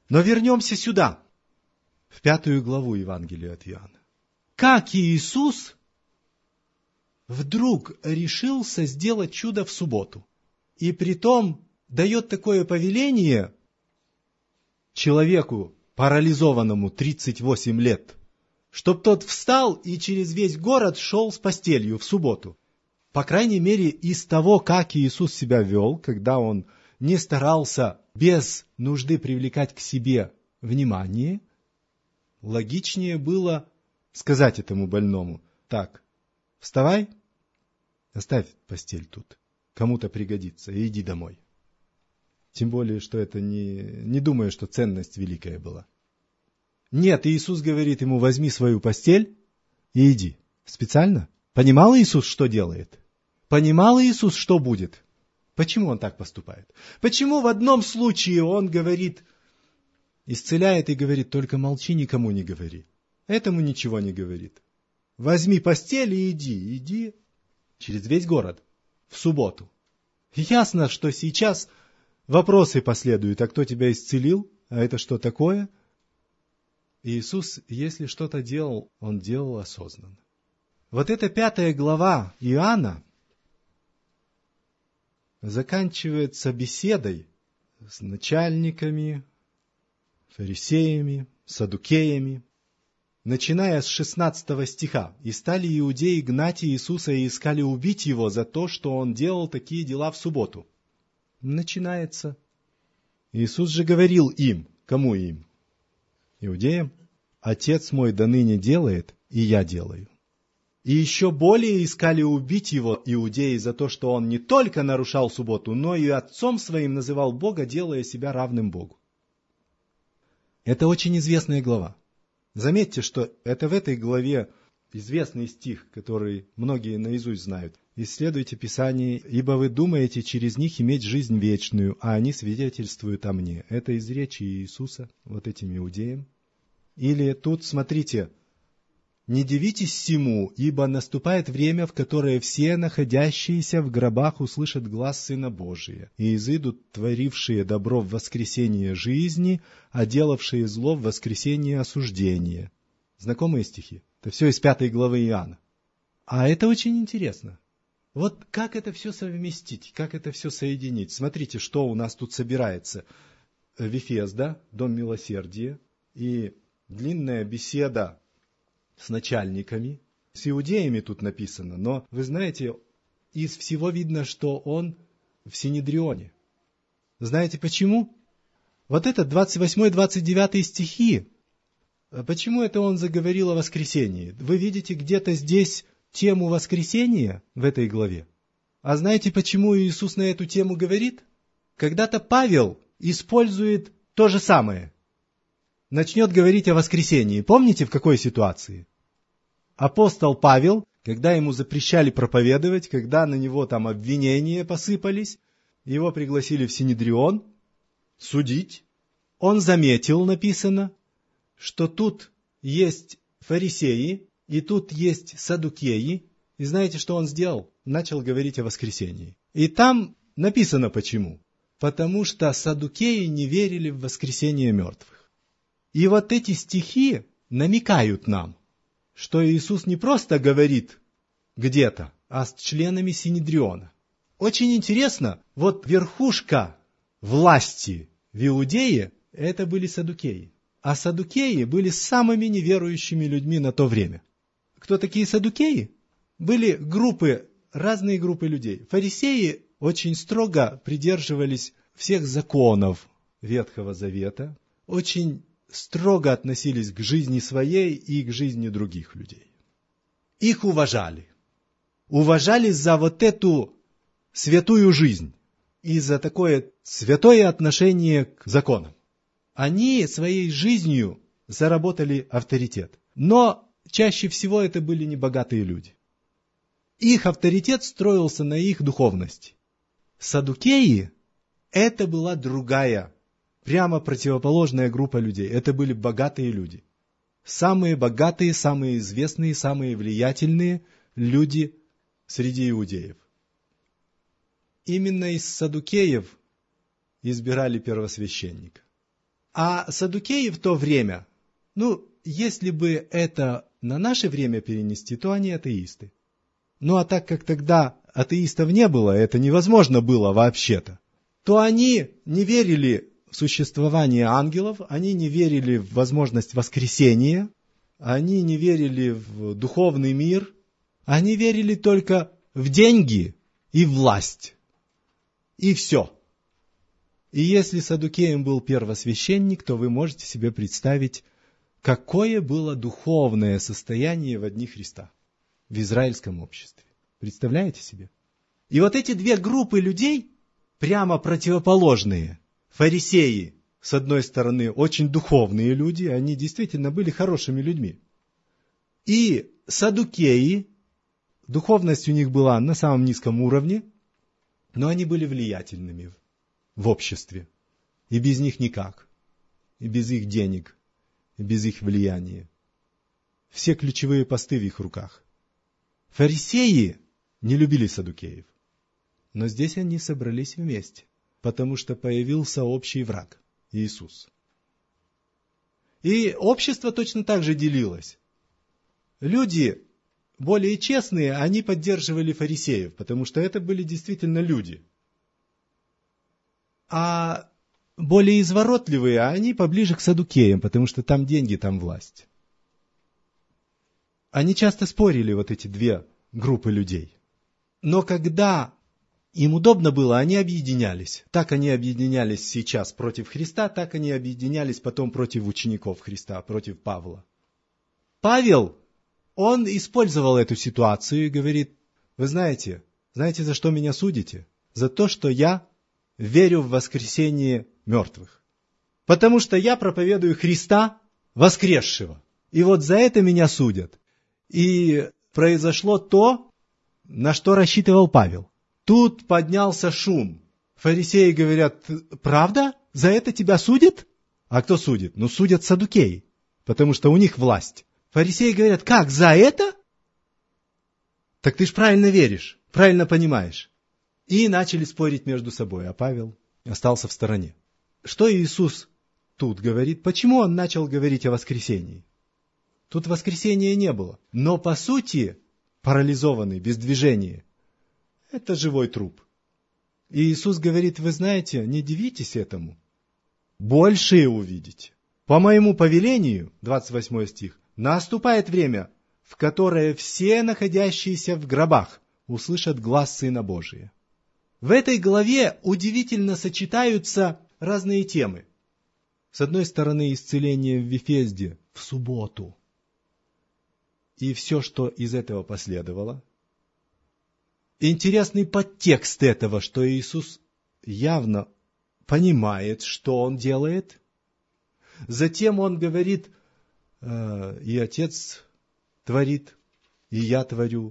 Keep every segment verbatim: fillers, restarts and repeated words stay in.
Но вернемся сюда, в пятую главу Евангелия от Иоанна. Как Иисус вдруг решился сделать чудо в субботу, и притом дает такое повеление человеку, парализованному тридцать восемь лет, чтоб тот встал и через весь город шел с постелью в субботу. По крайней мере, из того, как Иисус себя вел, когда Он не старался без нужды привлекать к себе внимание, логичнее было сказать этому больному: так, вставай, оставь постель тут, кому-то пригодится, и иди домой. Тем более, что это не, не думаю, что ценность великая была. Нет, Иисус говорит ему: возьми свою постель и иди. Специально. Понимал Иисус, что делает? Понимал Иисус, что будет? Почему Он так поступает? Почему в одном случае Он говорит, исцеляет и говорит: только молчи, никому не говори. Этому ничего не говорит. Возьми постель и иди. Иди через весь город в субботу. Ясно, что сейчас вопросы последуют: а кто тебя исцелил? А это что такое? Иисус, если что-то делал, Он делал осознанно. Вот эта пятая глава Иоанна заканчивается беседой с начальниками, фарисеями, саддукеями, начиная с шестнадцатого стиха. «И стали иудеи гнать Иисуса и искали убить Его за то, что Он делал такие дела в субботу». Начинается. Иисус же говорил им, кому им? Иудеям: «Отец мой доныне делает, и я делаю». И еще более искали убить Его иудеи за то, что Он не только нарушал субботу, но и отцом своим называл Бога, делая себя равным Богу. Это очень известная глава. Заметьте, что это в этой главе известный стих, который многие наизусть знают. «Исследуйте Писание, ибо вы думаете через них иметь жизнь вечную, а они свидетельствуют о мне». Это из речи Иисуса вот этим иудеям. Или тут, смотрите: «Не дивитесь сему, ибо наступает время, в которое все находящиеся в гробах услышат глас Сына Божия, и изыдут творившие добро в воскресение жизни, а делавшие зло в воскресение осуждения». Знакомые стихи? Это все из пятой главы Иоанна. А это очень интересно. Вот как это все совместить, как это все соединить? Смотрите, что у нас тут собирается. Вифезда, Дом милосердия, и длинная беседа с начальниками, с иудеями тут написано, но вы знаете, из всего видно, что он в Синедрионе. Знаете почему? Вот это двадцать восьмой двадцать девятый стихи. Почему это он заговорил о воскресении? Вы видите где-то здесь тему воскресения в этой главе? А знаете, почему Иисус на эту тему говорит? Когда-то Павел использует то же самое. Начнет говорить о воскресении. Помните, в какой ситуации? Апостол Павел, когда ему запрещали проповедовать, когда на него там обвинения посыпались, его пригласили в Синедрион судить. Он заметил, написано, что тут есть фарисеи, и тут есть саддукеи. И знаете, что он сделал? Начал говорить о воскресении. И там написано почему. Потому что саддукеи не верили в воскресение мертвых. И вот эти стихи намекают нам, что Иисус не просто говорит где-то, а с членами Синедриона. Очень интересно, вот верхушка власти в Иудее – это были саддукеи. А саддукеи были самыми неверующими людьми на то время. Кто такие саддукеи? Были группы, разные группы людей. Фарисеи очень строго придерживались всех законов Ветхого Завета, очень строго относились к жизни своей и к жизни других людей. Их уважали. Уважали за вот эту святую жизнь и за такое святое отношение к законам. Они своей жизнью заработали авторитет. Но чаще всего это были небогатые люди. Их авторитет строился на их духовности. Саддукеи – это была другая, прямо противоположная группа людей. Это были богатые люди. Самые богатые, самые известные, самые влиятельные люди среди иудеев. Именно из саддукеев избирали первосвященника. А саддукеи в то время, ну, если бы это на наше время перенести, то они атеисты. Ну, а так как тогда атеистов не было, это невозможно было вообще-то, то они не верили в существование ангелов, они не верили в возможность воскресения, они не верили в духовный мир, они верили только в деньги и власть. И все. И если саддукеем был первосвященник, то вы можете себе представить, какое было духовное состояние во дни Христа в израильском обществе. Представляете себе? И вот эти две группы людей, прямо противоположные, фарисеи, с одной стороны, очень духовные люди, они действительно были хорошими людьми. И саддукеи, духовность у них была на самом низком уровне, но они были влиятельными в обществе. И без них никак. И без их денег. И без их влияния. Все ключевые посты в их руках. Фарисеи не любили саддукеев. Но здесь они собрались вместе, потому что появился общий враг – Иисус. И общество точно так же делилось. Люди более честные, они поддерживали фарисеев, потому что это были действительно люди. А более изворотливые, они поближе к саддукеям, потому что там деньги, там власть. Они часто спорили, вот эти две группы людей. Но когда им удобно было, они объединялись. Так они объединялись сейчас против Христа, так они объединялись потом против учеников Христа, против Павла. Павел, он использовал эту ситуацию и говорит: вы знаете, знаете, за что меня судите? За то, что я верю в воскресение мертвых. Потому что я проповедую Христа воскресшего. И вот за это меня судят. И произошло то, на что рассчитывал Павел. Тут поднялся шум. Фарисеи говорят: правда? За это тебя судят? А кто судит? Ну, судят саддукеи, потому что у них власть. Фарисеи говорят: как, за это? Так ты ж правильно веришь, правильно понимаешь. И начали спорить между собой, а Павел остался в стороне. Что Иисус тут говорит? Почему Он начал говорить о воскресении? Тут воскресения не было. Но по сути, парализованный, без движения, это живой труп. И Иисус говорит: вы знаете, не дивитесь этому. Большее увидите. По моему повелению, двадцать восьмой стих, наступает время, в которое все находящиеся в гробах услышат глас Сына Божия. В этой главе удивительно сочетаются разные темы. С одной стороны, исцеление в Вифезде в субботу. И все, что из этого последовало. Интересный подтекст этого, что Иисус явно понимает, что Он делает. Затем Он говорит: э, и Отец творит, и я творю.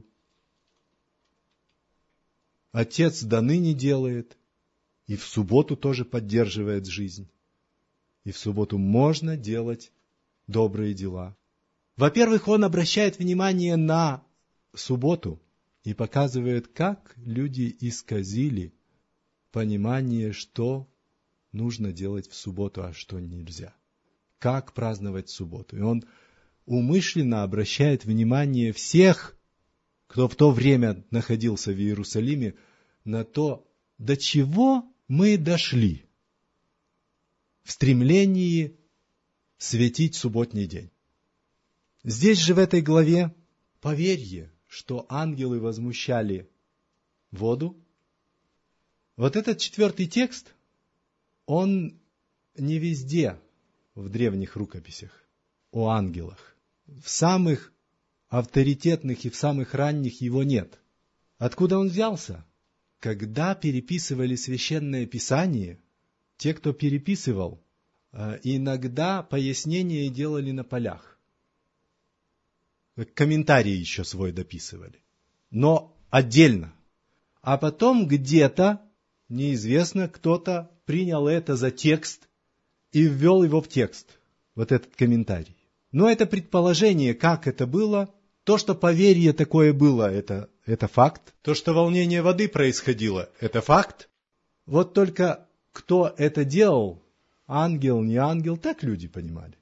Отец до ныне делает, и в субботу тоже поддерживает жизнь. И в субботу можно делать добрые дела. Во-первых, Он обращает внимание на субботу и показывает, как люди исказили понимание, что нужно делать в субботу, а что нельзя. Как праздновать субботу. И Он умышленно обращает внимание всех, кто в то время находился в Иерусалиме, на то, до чего мы дошли в стремлении светить субботний день. Здесь же в этой главе поверье, что ангелы возмущали воду. Вот этот четвертый текст, он не везде в древних рукописях о ангелах. В самых авторитетных и в самых ранних его нет. Откуда он взялся? Когда переписывали Священное Писание, те, кто переписывал, иногда пояснения делали на полях. Комментарии еще свой дописывали. Но отдельно. А потом где-то, неизвестно, кто-то принял это за текст и ввел его в текст, вот этот комментарий. Но это предположение, как это было. То, что поверье такое было, это, это факт. То, что волнение воды происходило, это факт. Вот только кто это делал, ангел, не ангел, так люди понимали.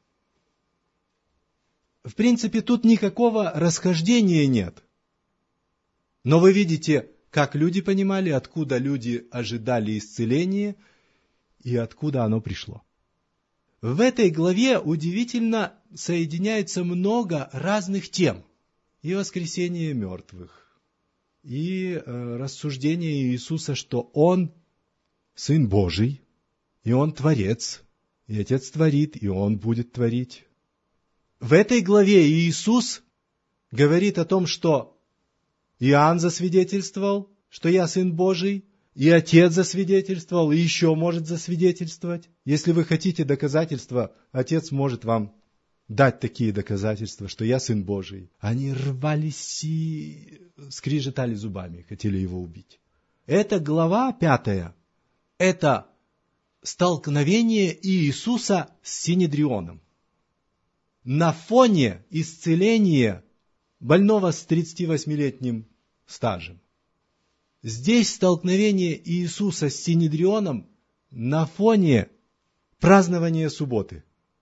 В принципе, тут никакого расхождения нет. Но вы видите, как люди понимали, откуда люди ожидали исцеления и откуда оно пришло. В этой главе удивительно соединяется много разных тем. И воскресение мертвых, и э, рассуждение Иисуса, что Он Сын Божий, и Он Творец, и Отец творит, и Он будет творить. В этой главе Иисус говорит о том, что Иоанн засвидетельствовал, что я Сын Божий, и Отец засвидетельствовал, и еще может засвидетельствовать. Если вы хотите доказательства, Отец может вам дать такие доказательства, что я Сын Божий. Они рвались и скрежетали зубами, хотели его убить. Эта глава пятая, это столкновение Иисуса с Синедрионом. На фоне исцеления больного с тридцативосьмилетним стажем. Здесь столкновение Иисуса с Синедрионом на фоне празднования субботы.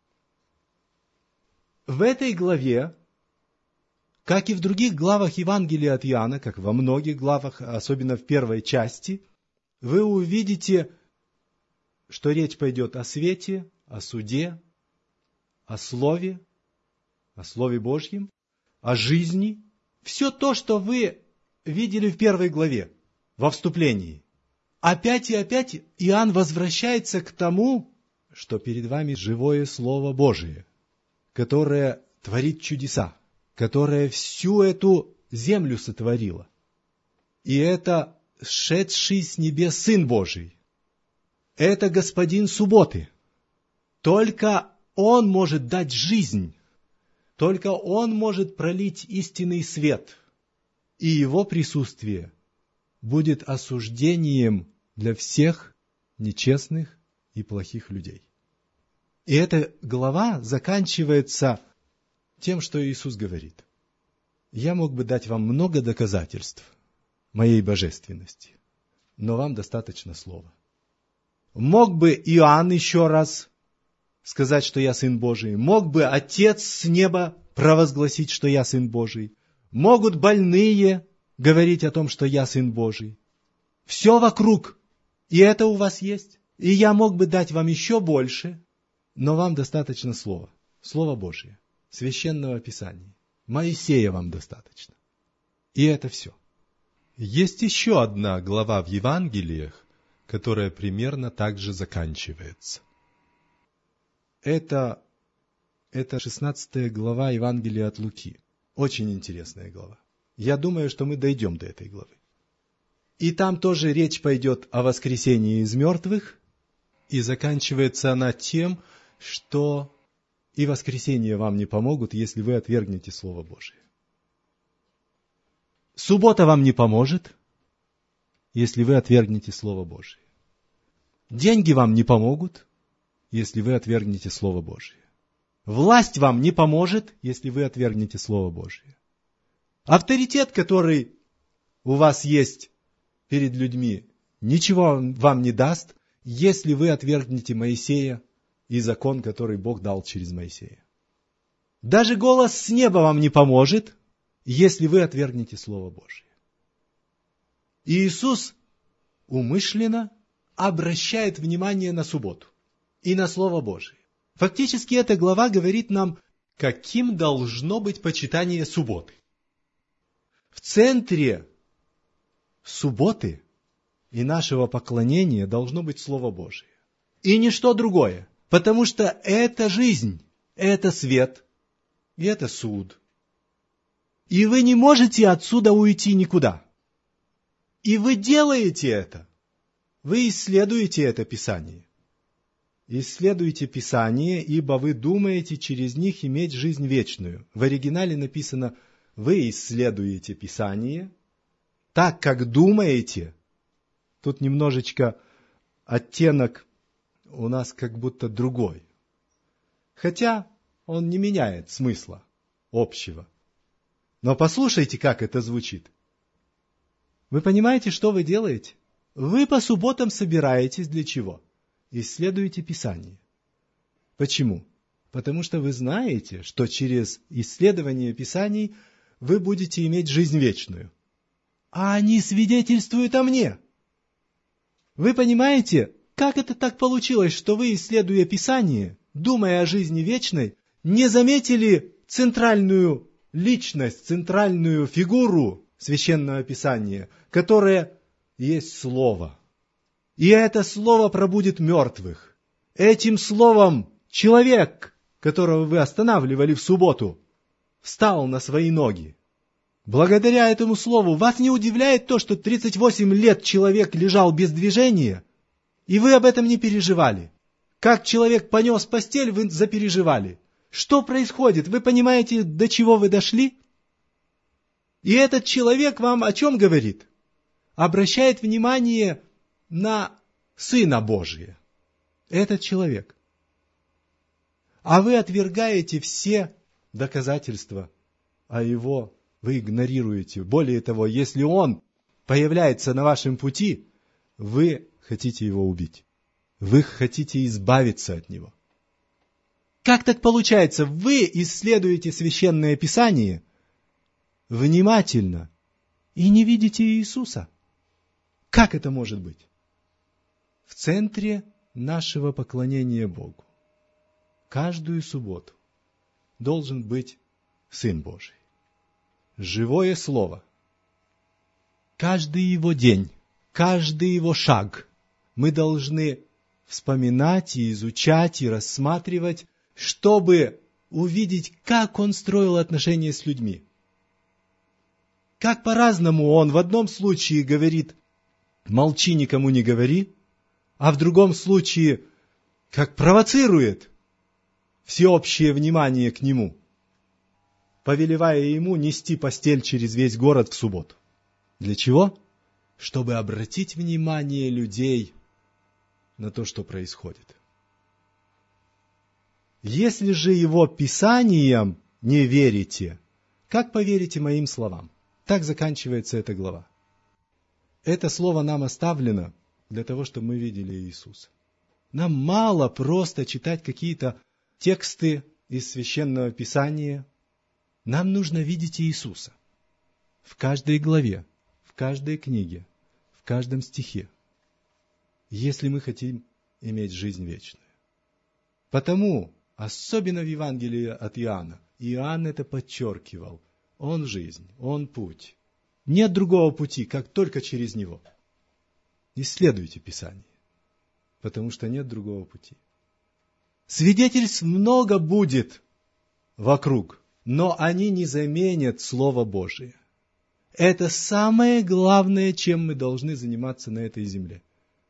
В этой главе, как и в других главах Евангелия от Иоанна, как во многих главах, особенно в первой части, вы увидите, что речь пойдет о свете, о суде, о слове, о Слове Божьем, о жизни. Все то, что вы видели в первой главе, во вступлении. Опять и опять Иоанн возвращается к тому, что перед вами живое Слово Божие, которое творит чудеса, которое всю эту землю сотворило. И это сшедший с небес Сын Божий. Это Господин субботы. Только Он может дать жизнь. Только Он может пролить истинный свет. И Его присутствие будет осуждением для всех нечестных и плохих людей. И эта глава заканчивается тем, что Иисус говорит. Я мог бы дать вам много доказательств моей божественности, но вам достаточно слова. Мог бы Иоанн еще раз сказать, что я Сын Божий. Мог бы Отец с неба провозгласить, что я Сын Божий. Могут больные говорить о том, что я Сын Божий. Все вокруг. И это у вас есть. И я мог бы дать вам еще больше, но вам достаточно слова. Слово Божие. Священного Писания. Моисея вам достаточно. И это все. Есть еще одна глава в Евангелиях, которая примерно так же заканчивается. Это, это шестнадцатая глава Евангелия от Луки. Очень интересная глава. Я думаю, что мы дойдем до этой главы. И там тоже речь пойдет о воскресении из мертвых. И заканчивается она тем, что и воскресение вам не помогут, если вы отвергнете Слово Божие. Суббота вам не поможет, если вы отвергнете Слово Божие. Деньги вам не помогут, если вы отвергнете Слово Божие. Власть вам не поможет, если вы отвергнете Слово Божие. Авторитет, который у вас есть перед людьми, ничего вам не даст, если вы отвергнете Моисея и закон, который Бог дал через Моисея. Даже голос с неба вам не поможет, если вы отвергнете Слово Божие. И Иисус умышленно обращает внимание на субботу и на Слово Божие. Фактически эта глава говорит нам, каким должно быть почитание субботы. В центре субботы и нашего поклонения должно быть Слово Божие. И ничто другое. Потому что это жизнь, это свет, и это суд. И вы не можете отсюда уйти никуда. И вы делаете это. Вы исследуете это Писание. Исследуйте Писание, ибо вы думаете через них иметь жизнь вечную. В оригинале написано, вы исследуете Писание, так как думаете. Тут немножечко оттенок у нас как будто другой. Хотя он не меняет смысла общего. Но послушайте, как это звучит. Вы понимаете, что вы делаете? Вы по субботам собираетесь для чего? Исследуете Писание. Почему? Потому что вы знаете, что через исследование Писаний вы будете иметь жизнь вечную. А они свидетельствуют о мне. Вы понимаете, как это так получилось, что вы, исследуя Писание, думая о жизни вечной, не заметили центральную личность, центральную фигуру Священного Писания, которая есть Слово. И это Слово пробудит мертвых. Этим Словом человек, которого вы останавливали в субботу, встал на свои ноги. Благодаря этому Слову вас не удивляет то, что тридцать восемь лет человек лежал без движения, и вы об этом не переживали. Как человек понес постель, вы запереживали. Что происходит? Вы понимаете, до чего вы дошли? И этот человек вам о чем говорит? Обращает внимание на Сына Божия. Этот человек. А вы отвергаете все доказательства о его, вы игнорируете. Более того, если он появляется на вашем пути, вы хотите его убить. Вы хотите избавиться от него. Как так получается? Вы исследуете Священное Писание внимательно и не видите Иисуса. Как это может быть? В центре нашего поклонения Богу каждую субботу должен быть Сын Божий. Живое Слово. Каждый его день, каждый его шаг мы должны вспоминать и изучать и рассматривать, чтобы увидеть, как он строил отношения с людьми. Как по-разному он в одном случае говорит «молчи, никому не говори», а в другом случае как провоцирует всеобщее внимание к нему, повелевая ему нести постель через весь город в субботу. Для чего? Чтобы обратить внимание людей на то, что происходит. Если же его Писаниям не верите, как поверите моим словам? Так заканчивается эта глава. Это слово нам оставлено для того, чтобы мы видели Иисуса. Нам мало просто читать какие-то тексты из Священного Писания. Нам нужно видеть Иисуса в каждой главе, в каждой книге, в каждом стихе, если мы хотим иметь жизнь вечную. Потому, особенно в Евангелии от Иоанна, Иоанн это подчеркивал. Он жизнь, он путь. Нет другого пути, как только через него. Исследуйте Писание, потому что нет другого пути. Свидетельств много будет вокруг, но они не заменят Слово Божие. Это самое главное, чем мы должны заниматься на этой земле.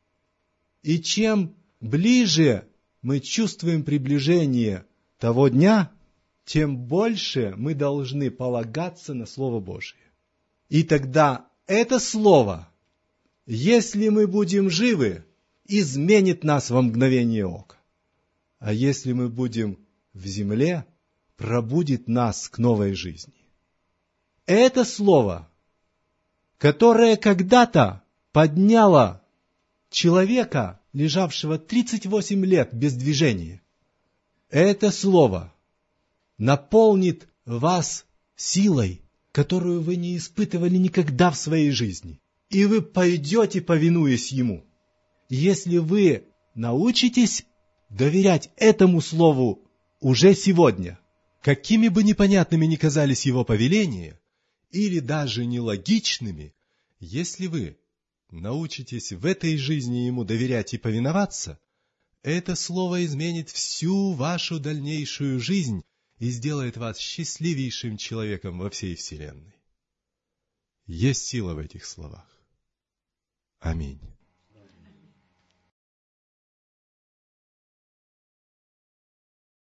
И чем ближе мы чувствуем приближение того дня, тем больше мы должны полагаться на Слово Божие. И тогда это Слово, если мы будем живы, изменит нас во мгновение ока. А если мы будем в земле, пробудит нас к новой жизни. Это Слово, которое когда-то подняло человека, лежавшего тридцать восемь лет без движения, это Слово наполнит вас силой, которую вы не испытывали никогда в своей жизни. И вы пойдете, повинуясь Ему. Если вы научитесь доверять этому Слову уже сегодня, какими бы непонятными ни казались Его повеления, или даже нелогичными, если вы научитесь в этой жизни Ему доверять и повиноваться, это Слово изменит всю вашу дальнейшую жизнь и сделает вас счастливейшим человеком во всей вселенной. Есть сила в этих словах. Аминь.